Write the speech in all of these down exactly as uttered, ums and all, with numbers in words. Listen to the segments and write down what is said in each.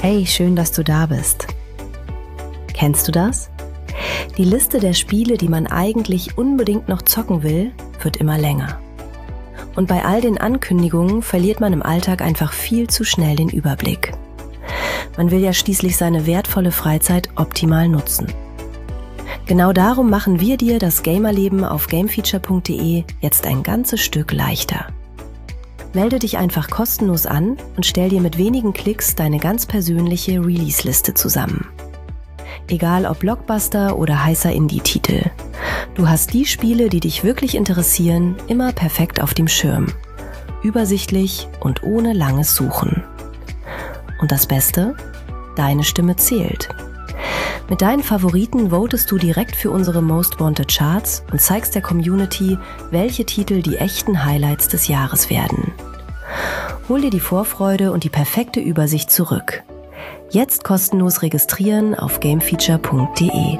Hey, schön, dass du da bist. Kennst du das? Die Liste der Spiele, die man eigentlich unbedingt noch zocken will, wird immer länger. Und bei all den Ankündigungen verliert man im Alltag einfach viel zu schnell den Überblick. Man will ja schließlich seine wertvolle Freizeit optimal nutzen. Genau darum machen wir dir das Gamerleben auf gamefeature punkt de jetzt ein ganzes Stück leichter. Melde dich einfach kostenlos an und stell dir mit wenigen Klicks deine ganz persönliche Release-Liste zusammen. Egal ob Blockbuster oder heißer Indie-Titel. Du hast die Spiele, die dich wirklich interessieren, immer perfekt auf dem Schirm. Übersichtlich und ohne langes Suchen. Und das Beste? Deine Stimme zählt. Mit deinen Favoriten votest du direkt für unsere Most Wanted Charts und zeigst der Community, welche Titel die echten Highlights des Jahres werden. Hol dir die Vorfreude und die perfekte Übersicht zurück. Jetzt kostenlos registrieren auf gamefeature punkt de.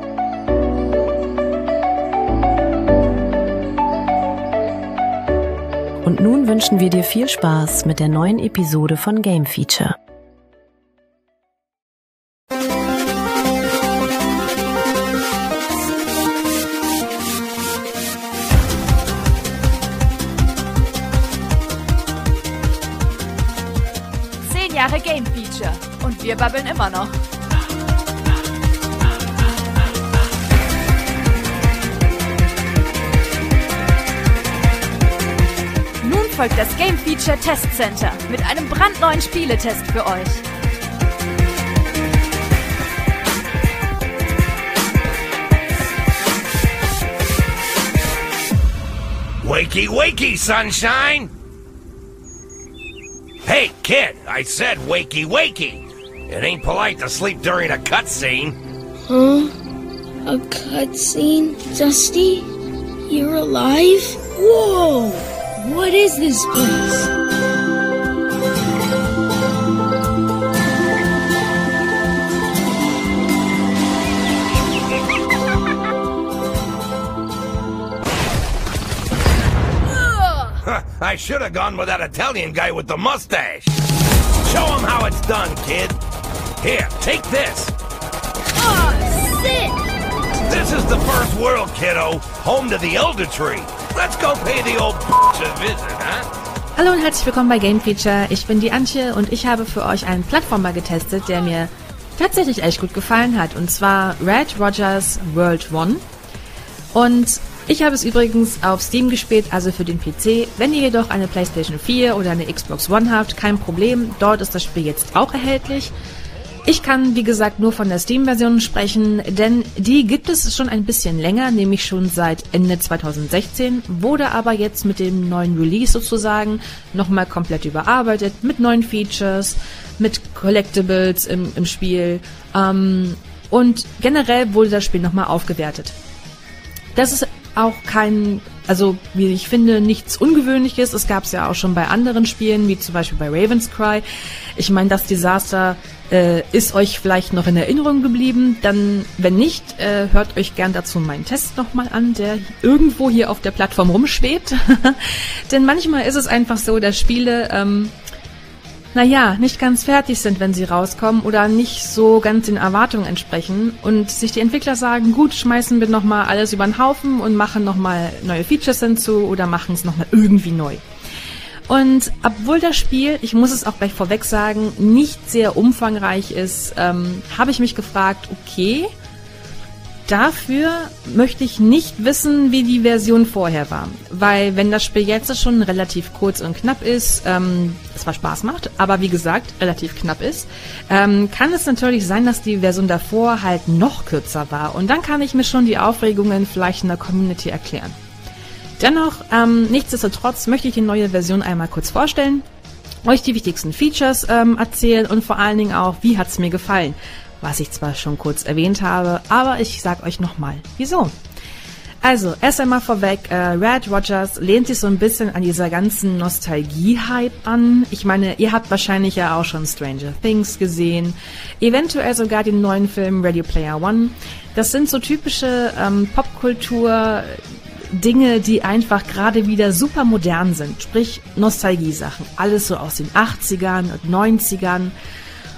Und nun wünschen wir dir viel Spaß mit der neuen Episode von Game Feature. Jahre Game Feature und wir babbeln immer noch. Nun folgt das Game Feature Test Center mit einem brandneuen Spieletest für euch. Wakey, wakey, sunshine! Hey, kid, I said wakey, wakey. It ain't polite to sleep during a cutscene. Huh? A cutscene? Dusty? You're alive? Whoa! What is this place? I should have gone with that Italian guy with the mustache. Show him how it's done, kid. Here, take this. Oh, sick! This is the first world, kiddo. Home to the Elder Tree. Let's go pay the old b***h a visit, huh? Hallo und herzlich willkommen bei Game Feature. Ich bin die Antje und ich habe für euch einen Plattformer getestet, der mir tatsächlich echt gut gefallen hat. Und zwar Red Rogers World One. Und ich habe es übrigens auf Steam gespielt, also für den P C. Wenn ihr jedoch eine PlayStation vier oder eine Xbox One habt, kein Problem. Dort ist das Spiel jetzt auch erhältlich. Ich kann, wie gesagt, nur von der Steam-Version sprechen, denn die gibt es schon ein bisschen länger, nämlich schon seit Ende zwanzig sechzehn, wurde aber jetzt mit dem neuen Release sozusagen nochmal komplett überarbeitet, mit neuen Features, mit Collectibles im, im Spiel ähm, und generell wurde das Spiel nochmal aufgewertet. Das ist auch kein, also wie ich finde, nichts Ungewöhnliches. Es gab es ja auch schon bei anderen Spielen, wie zum Beispiel bei Raven's Cry. Ich meine, das Desaster äh, ist euch vielleicht noch in Erinnerung geblieben. Dann, wenn nicht, äh, hört euch gern dazu meinen Test nochmal an, der irgendwo hier auf der Plattform rumschwebt. Denn manchmal ist es einfach so, dass Spiele ähm, naja, nicht ganz fertig sind, wenn sie rauskommen oder nicht so ganz den Erwartungen entsprechen und sich die Entwickler sagen, gut, schmeißen wir nochmal alles über den Haufen und machen nochmal neue Features hinzu oder machen es nochmal irgendwie neu. Und obwohl das Spiel, ich muss es auch gleich vorweg sagen, nicht sehr umfangreich ist, ähm, habe ich mich gefragt, okay, dafür möchte ich nicht wissen, wie die Version vorher war. Weil wenn das Spiel jetzt schon relativ kurz und knapp ist, ähm, zwar Spaß macht, aber wie gesagt, relativ knapp ist, ähm, kann es natürlich sein, dass die Version davor halt noch kürzer war. Und dann kann ich mir schon die Aufregungen vielleicht in der Community erklären. Dennoch, ähm, nichtsdestotrotz möchte ich die neue Version einmal kurz vorstellen, euch die wichtigsten Features ähm, erzählen und vor allen Dingen auch, wie hat's mir gefallen. Was ich zwar schon kurz erwähnt habe, aber ich sag euch nochmal, wieso. Also, erst einmal vorweg, äh, Red Rogers lehnt sich so ein bisschen an dieser ganzen Nostalgie-Hype an. Ich meine, ihr habt wahrscheinlich ja auch schon Stranger Things gesehen, eventuell sogar den neuen Film Ready Player One. Das sind so typische ähm, Popkultur- Dinge, die einfach gerade wieder super modern sind, sprich Nostalgie-Sachen. Alles so aus den achtzigern und neunzigern.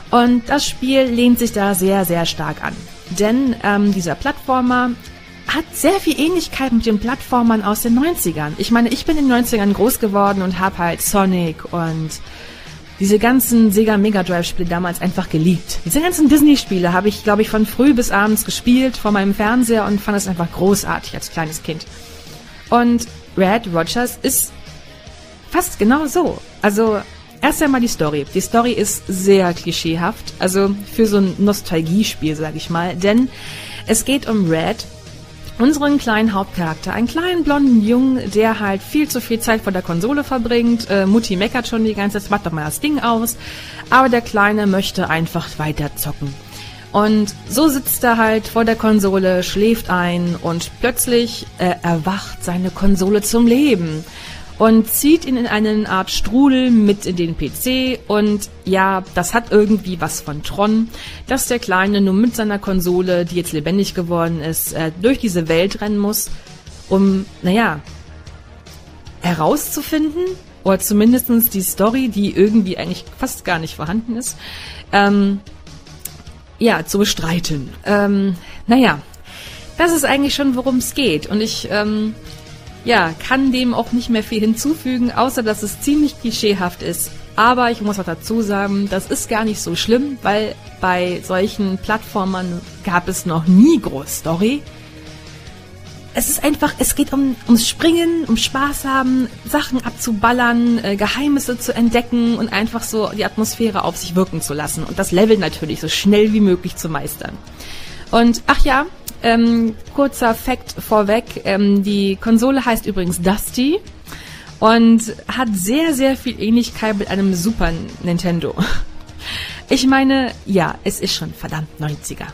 Und das Spiel lehnt sich da sehr, sehr stark an. Denn ähm, dieser Plattformer hat sehr viel Ähnlichkeit mit den Plattformern aus den neunzigern. Ich meine, ich bin in den neunzigern groß geworden und habe halt Sonic und diese ganzen Sega Mega Drive Spiele damals einfach geliebt. Diese ganzen Disney-Spiele habe ich, glaube ich, von früh bis abends gespielt vor meinem Fernseher und fand es einfach großartig als kleines Kind. Und Red Rogers ist fast genau so. Also erst einmal die Story. Die Story ist sehr klischeehaft, also für so ein Nostalgiespiel, sag ich mal. Denn es geht um Red, unseren kleinen Hauptcharakter, einen kleinen blonden Jungen, der halt viel zu viel Zeit vor der Konsole verbringt. Äh, Mutti meckert schon die ganze Zeit, mach doch mal das Ding aus. Aber der Kleine möchte einfach weiter zocken. Und so sitzt er halt vor der Konsole, schläft ein und plötzlich äh, erwacht seine Konsole zum Leben und zieht ihn in eine Art Strudel mit in den P C. Und ja, das hat irgendwie was von Tron, dass der Kleine nur mit seiner Konsole, die jetzt lebendig geworden ist, äh, durch diese Welt rennen muss, um, naja, herauszufinden, oder zumindest die Story, die irgendwie eigentlich fast gar nicht vorhanden ist, ähm, ja, zu bestreiten. Ähm, naja, das ist eigentlich schon, worum es geht. Und ich, ähm, ja, kann dem auch nicht mehr viel hinzufügen, außer dass es ziemlich klischeehaft ist. Aber ich muss auch dazu sagen, das ist gar nicht so schlimm, weil bei solchen Plattformern gab es noch nie groß Story. Es ist einfach, es geht um ums Springen, um Spaß haben, Sachen abzuballern, äh, Geheimnisse zu entdecken und einfach so die Atmosphäre auf sich wirken zu lassen und das Level natürlich so schnell wie möglich zu meistern. Und ach ja, ähm, kurzer Fact vorweg, ähm, die Konsole heißt übrigens Dusty und hat sehr, sehr viel Ähnlichkeit mit einem Super Nintendo. Ich meine, ja, es ist schon verdammt neunziger.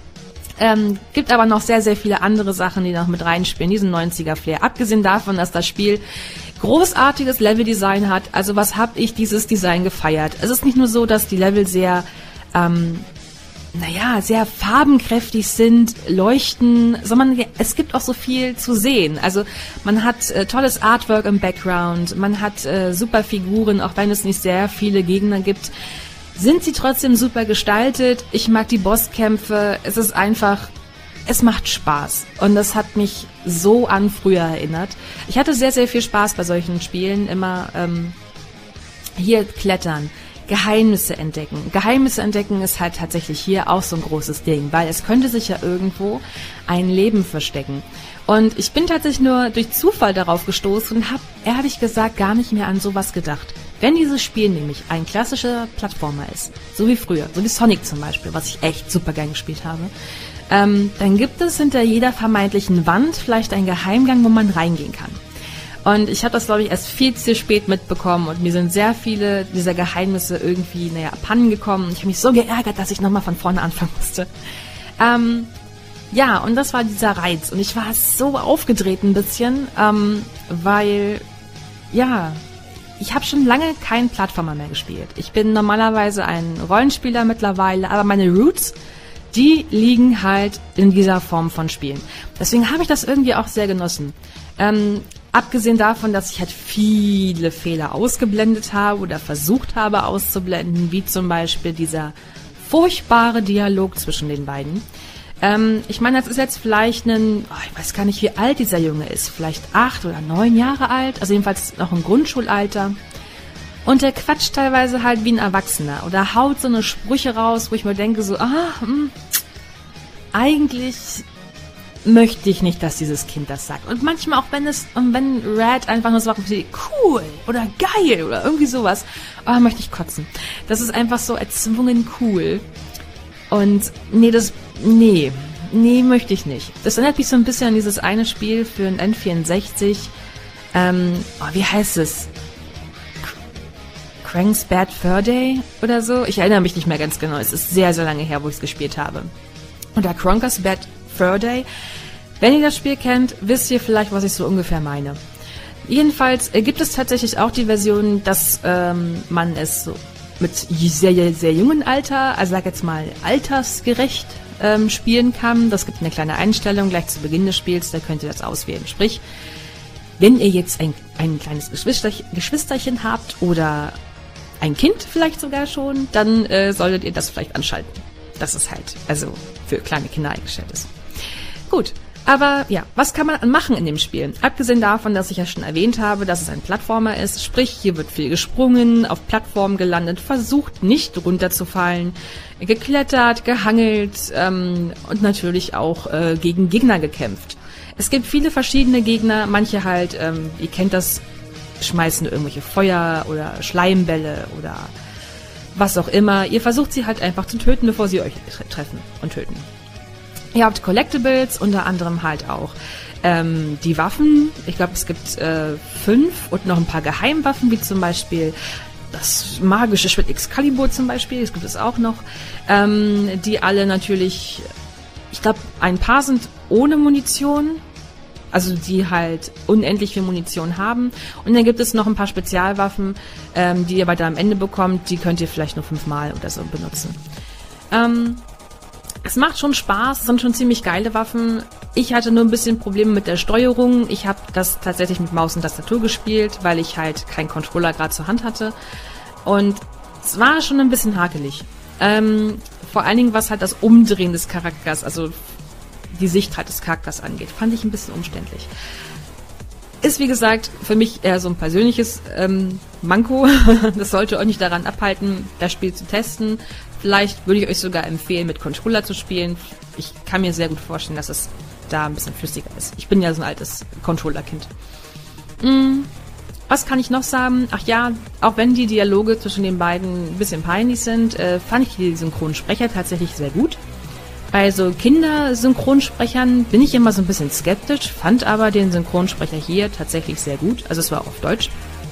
Ähm, gibt aber noch sehr, sehr viele andere Sachen, die noch mit reinspielen, diesen neunziger-Flair. Abgesehen davon, dass das Spiel großartiges Leveldesign hat, also was habe ich dieses Design gefeiert. Es ist nicht nur so, dass die Level sehr, ähm, naja, sehr farbenkräftig sind, leuchten, sondern es gibt auch so viel zu sehen. Also man hat äh, tolles Artwork im Background, man hat äh, super Figuren, auch wenn es nicht sehr viele Gegner gibt. Sind sie trotzdem super gestaltet? Ich mag die Bosskämpfe. Es ist einfach, es macht Spaß. Und das hat mich so an früher erinnert. Ich hatte sehr, sehr viel Spaß bei solchen Spielen. Immer ähm, hier klettern, Geheimnisse entdecken. Geheimnisse entdecken ist halt tatsächlich hier auch so ein großes Ding, weil es könnte sich ja irgendwo ein Leben verstecken. Und ich bin tatsächlich nur durch Zufall darauf gestoßen und habe ehrlich gesagt gar nicht mehr an sowas gedacht. Wenn dieses Spiel nämlich ein klassischer Plattformer ist, so wie früher, so wie Sonic zum Beispiel, was ich echt super gern gespielt habe, ähm, dann gibt es hinter jeder vermeintlichen Wand vielleicht einen Geheimgang, wo man reingehen kann. Und ich habe das, glaube ich, erst viel zu spät mitbekommen und mir sind sehr viele dieser Geheimnisse irgendwie, naja, abhanden gekommen. Ich habe mich so geärgert, dass ich nochmal von vorne anfangen musste. Ähm, ja, und das war dieser Reiz. Und ich war so aufgedreht ein bisschen, ähm, weil, ja... Ich habe schon lange keinen Plattformer mehr gespielt. Ich bin normalerweise ein Rollenspieler mittlerweile, aber meine Roots, die liegen halt in dieser Form von Spielen. Deswegen habe ich das irgendwie auch sehr genossen. Ähm, abgesehen davon, dass ich halt viele Fehler ausgeblendet habe oder versucht habe auszublenden, wie zum Beispiel dieser furchtbare Dialog zwischen den beiden. Ähm, ich meine, das ist jetzt vielleicht ein, oh, ich weiß gar nicht, wie alt dieser Junge ist, vielleicht acht oder neun Jahre alt, also jedenfalls noch im Grundschulalter. Und der quatscht teilweise halt wie ein Erwachsener oder haut so eine Sprüche raus, wo ich mir denke so, ah, mh, eigentlich möchte ich nicht, dass dieses Kind das sagt. Und manchmal auch, wenn es, und wenn Red einfach nur sagt, cool oder geil oder irgendwie sowas, oh, möchte ich kotzen. Das ist einfach so erzwungen cool. Und nee, das, nee, nee, möchte ich nicht. Das erinnert mich so ein bisschen an dieses eine Spiel für ein N vierundsechzig. Ähm, oh, wie heißt es? Crank's Bad Fur Day oder so? Ich erinnere mich nicht mehr ganz genau. Es ist sehr, sehr lange her, wo ich es gespielt habe. Oder Crank's Bad Fur Day. Wenn ihr das Spiel kennt, wisst ihr vielleicht, was ich so ungefähr meine. Jedenfalls äh, gibt es tatsächlich auch die Version, dass ähm, man es so mit sehr, sehr jungen Alter, also sag jetzt mal altersgerecht ähm, spielen kann. Das gibt eine kleine Einstellung gleich zu Beginn des Spiels, da könnt ihr das auswählen. Sprich, wenn ihr jetzt ein, ein kleines Geschwisterchen, Geschwisterchen habt oder ein Kind vielleicht sogar schon, dann äh, solltet ihr das vielleicht anschalten. Das ist halt, also für kleine Kinder eingestellt ist. Gut, aber ja, was kann man machen in dem Spiel? Abgesehen davon, dass ich ja schon erwähnt habe, dass es ein Plattformer ist, sprich, hier wird viel gesprungen, auf Plattformen gelandet, versucht nicht runterzufallen, geklettert, gehangelt ähm, und natürlich auch äh, gegen Gegner gekämpft. Es gibt viele verschiedene Gegner, manche halt, ähm, ihr kennt das, schmeißen irgendwelche Feuer oder Schleimbälle oder was auch immer. Ihr versucht sie halt einfach zu töten, bevor sie euch treffen und töten. Ihr habt Collectibles, unter anderem halt auch ähm, die Waffen. Ich glaube, es gibt äh, fünf und noch ein paar Geheimwaffen, wie zum Beispiel das magische Schwert Excalibur zum Beispiel. Das gibt es auch noch. Ähm, die alle natürlich, ich glaube, ein paar sind ohne Munition. Also die halt unendlich viel Munition haben. Und dann gibt es noch ein paar Spezialwaffen, ähm, die ihr weiter am Ende bekommt. Die könnt ihr vielleicht nur fünfmal oder so benutzen. Ähm, es macht schon Spaß, es sind schon ziemlich geile Waffen. Ich hatte nur ein bisschen Probleme mit der Steuerung. Ich habe das tatsächlich mit Maus und Tastatur gespielt, weil ich halt keinen Controller gerade zur Hand hatte. Und es war schon ein bisschen hakelig. Ähm, vor allen Dingen was halt das Umdrehen des Charakters, also die Sichtheit des Charakters angeht, fand ich ein bisschen umständlich. Ist, wie gesagt, für mich eher so ein persönliches ähm, Manko. Das sollte euch nicht daran abhalten, das Spiel zu testen. Vielleicht würde ich euch sogar empfehlen, mit Controller zu spielen. Ich kann mir sehr gut vorstellen, dass es da ein bisschen flüssiger ist. Ich bin ja so ein altes Controller-Kind. Hm, was kann ich noch sagen? Ach ja, auch wenn die Dialoge zwischen den beiden ein bisschen peinlich sind, äh, fand ich die Synchronsprecher tatsächlich sehr gut. Bei so Kindersynchronsprechern bin ich immer so ein bisschen skeptisch, fand aber den Synchronsprecher hier tatsächlich sehr gut. Also es war auf Deutsch.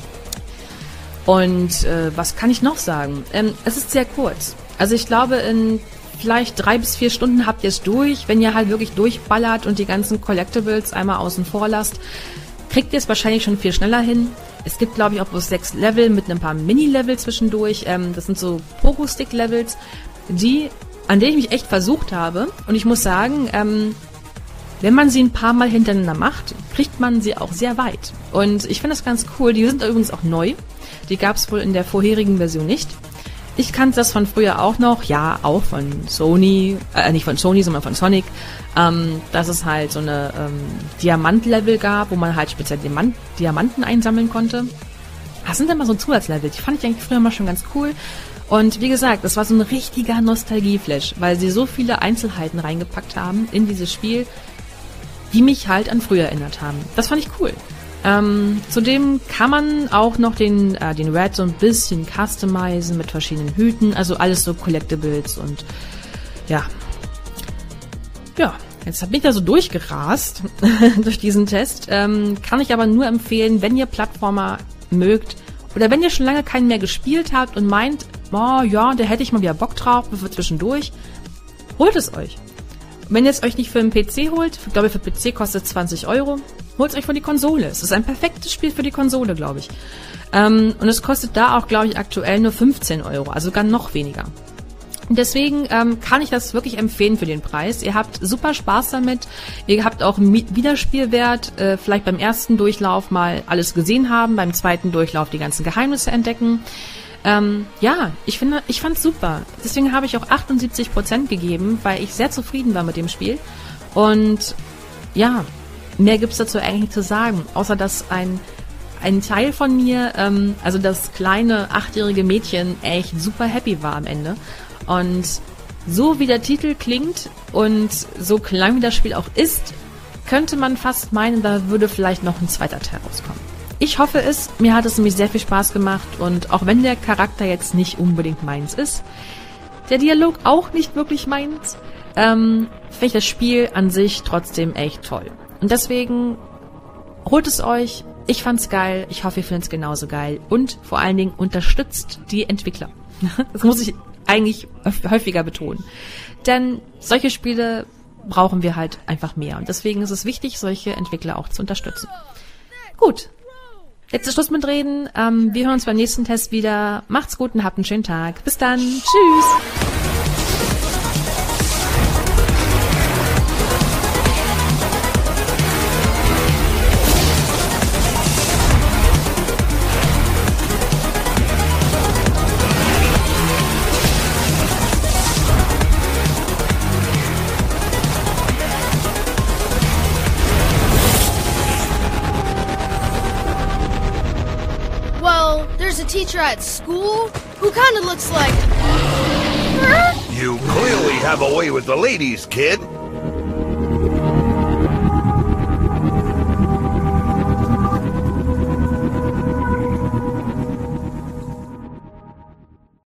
Und äh, was kann ich noch sagen? Ähm, es ist sehr kurz. Also ich glaube, in vielleicht drei bis vier Stunden habt ihr es durch. Wenn ihr halt wirklich durchballert und die ganzen Collectibles einmal außen vor lasst, kriegt ihr es wahrscheinlich schon viel schneller hin. Es gibt, glaube ich, auch bloß sechs Level mit ein paar Mini-Level zwischendurch. Ähm, das sind so Pogo-Stick-Levels, die... an denen ich mich echt versucht habe. Und ich muss sagen, ähm, wenn man sie ein paar Mal hintereinander macht, kriegt man sie auch sehr weit. Und ich finde das ganz cool. Die sind übrigens auch neu. Die gab es wohl in der vorherigen Version nicht. Ich kannte das von früher auch noch. Ja, auch von Sony. Äh, nicht von Sony, sondern von Sonic. Ähm, dass es halt so eine ähm, Diamant-Level gab, wo man halt speziell Diamant- Diamanten einsammeln konnte. Das sind immer so Zusatzlevel. Die fand ich eigentlich früher mal schon ganz cool. Und wie gesagt, das war so ein richtiger Nostalgie-Flash, weil sie so viele Einzelheiten reingepackt haben in dieses Spiel, die mich halt an früher erinnert haben. Das fand ich cool. Ähm, zudem kann man auch noch den, äh, den Red so ein bisschen customizen mit verschiedenen Hüten, also alles so Collectibles und ja. Ja, jetzt bin ich da so durchgerast durch diesen Test. Ähm, kann ich aber nur empfehlen, wenn ihr Plattformer mögt oder wenn ihr schon lange keinen mehr gespielt habt und meint, oh ja, da hätte ich mal wieder Bock drauf, für zwischendurch, holt es euch. Wenn ihr es euch nicht für einen P C holt, ich glaube für P C kostet zwanzig Euro, holt es euch für die Konsole. Es ist ein perfektes Spiel für die Konsole, glaube ich. Ähm, und es kostet da auch, glaube ich, aktuell nur fünfzehn Euro, also sogar noch weniger. Deswegen ähm, kann ich das wirklich empfehlen für den Preis. Ihr habt super Spaß damit. Ihr habt auch einen Wiederspielwert. Äh, vielleicht beim ersten Durchlauf mal alles gesehen haben, beim zweiten Durchlauf die ganzen Geheimnisse entdecken. Ähm, ja, ich finde, ich fand's super. Deswegen habe ich auch achtundsiebzig Prozent gegeben, weil ich sehr zufrieden war mit dem Spiel. Und ja, mehr gibt's dazu eigentlich nicht zu sagen, außer dass ein ein Teil von mir, ähm, also das kleine achtjährige Mädchen, echt super happy war am Ende. Und so wie der Titel klingt und so klein wie das Spiel auch ist, könnte man fast meinen, da würde vielleicht noch ein zweiter Teil rauskommen. Ich hoffe es, mir hat es nämlich sehr viel Spaß gemacht und auch wenn der Charakter jetzt nicht unbedingt meins ist, der Dialog auch nicht wirklich meins, ähm, finde ich das Spiel an sich trotzdem echt toll. Und deswegen holt es euch, ich fand's geil, ich hoffe ihr findet es genauso geil und vor allen Dingen unterstützt die Entwickler. Das muss ich eigentlich häufiger betonen. Denn solche Spiele brauchen wir halt einfach mehr. Und deswegen ist es wichtig, solche Entwickler auch zu unterstützen. Gut. Jetzt ist Schluss mit Reden. Ähm, wir hören uns beim nächsten Test wieder. Macht's gut und habt einen schönen Tag. Bis dann. Tschüss. there's a teacher at school who kind of looks like... You clearly have a way with the ladies, kid.